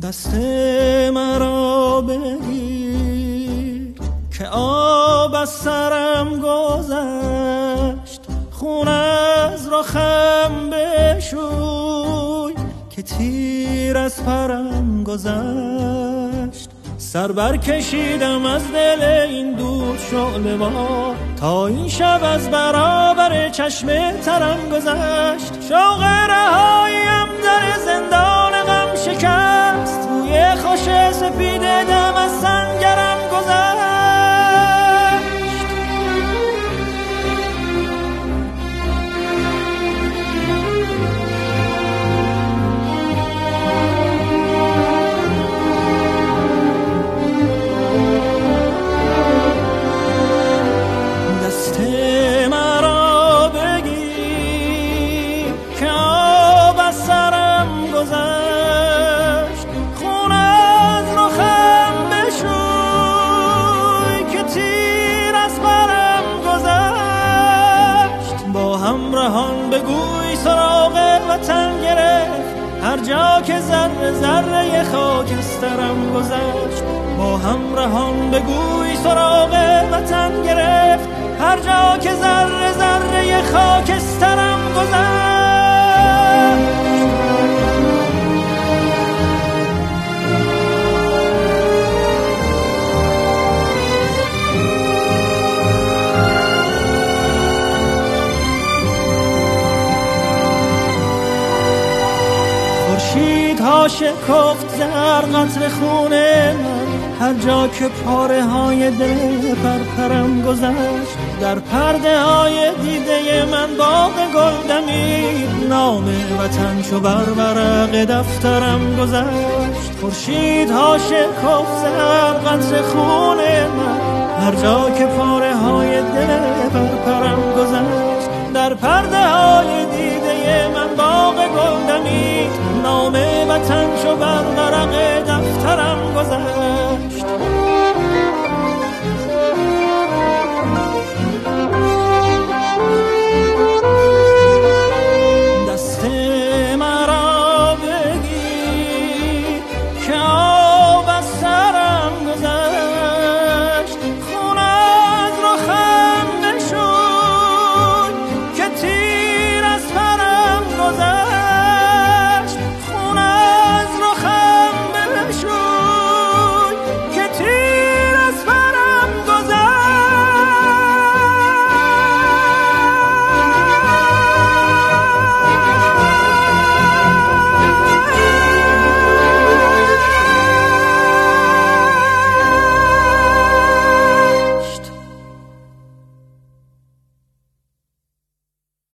دست مرا بگیر که آب از سرم گذشت، خون از رخم بشوی که تیر از پرم گذشت. سر برکشیدم از دل این دود شعله وا، تا این شب از برابر چشم ترم گذشت. شوق رهاییم در زندان غم شکست، توی خوش سپید دم از سنگرم گذشت. بگوی سراغ وطن گرفت، هر جا که ذره ذره خاکسترم گذشت. با همراهان بگوی سراغ وطن گرفت، هر جا که ذره ذره خاکسترم گذشت. ها شکفت زر قطر خون من، هر جا که پاره های دل پرپرم گذشت. در پرده های دیده من باغ گل دمید، نام وطن چو بر ورق دفترم گذشت. خورشیدها شکفت زر قطر خون من، هر جا که پاره های دل پرپرم گذشت. در پرده های دیده من باغ گل دمید، نام وطن چو بر ورق دفترم گذشت.